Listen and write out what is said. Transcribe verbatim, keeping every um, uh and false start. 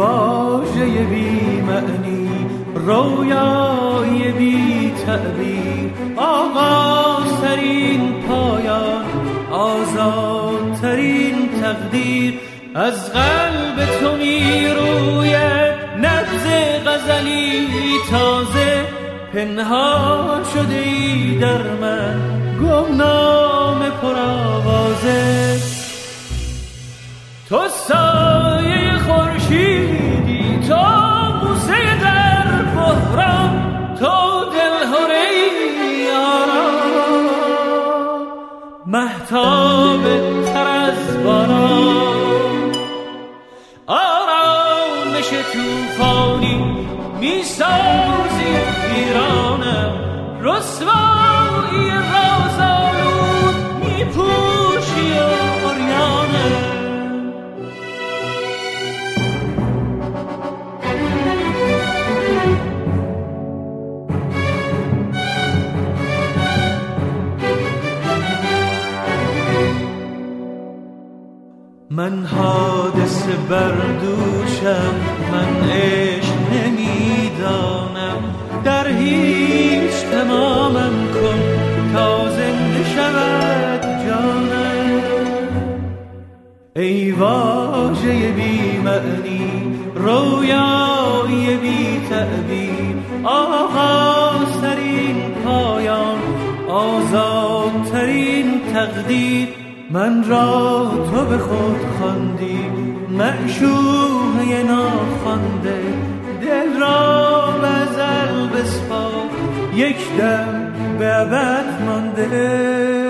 واژه بی معنی، رویای بی تعبیر، آغازترین پایان، آزادترین تقدیر. از قلب تو می روید نبض غزلی تازه، پنهان شده ای در من گمنام پرآوازه. تو سایه خورشیدی، تو بوسه در بحران، تو دلهره ای آرام، مهتاب تر از باران، آرامش توفانی میسازی پیرانم، رسوایی رازآلود میپوشی عریانم. من حادثه بردوشم، من عشق نمیدانم، در هیچ تمامم کن تا زنده شود جانم. ای واژه بی معنی، رویای بی تعبیر، آغازترین پایان، آزادترین تقدیر. من را تو به خود خواندی، معشوقه ناخوانده، دل را به ازل بسپار، یک دم به ابد مانده.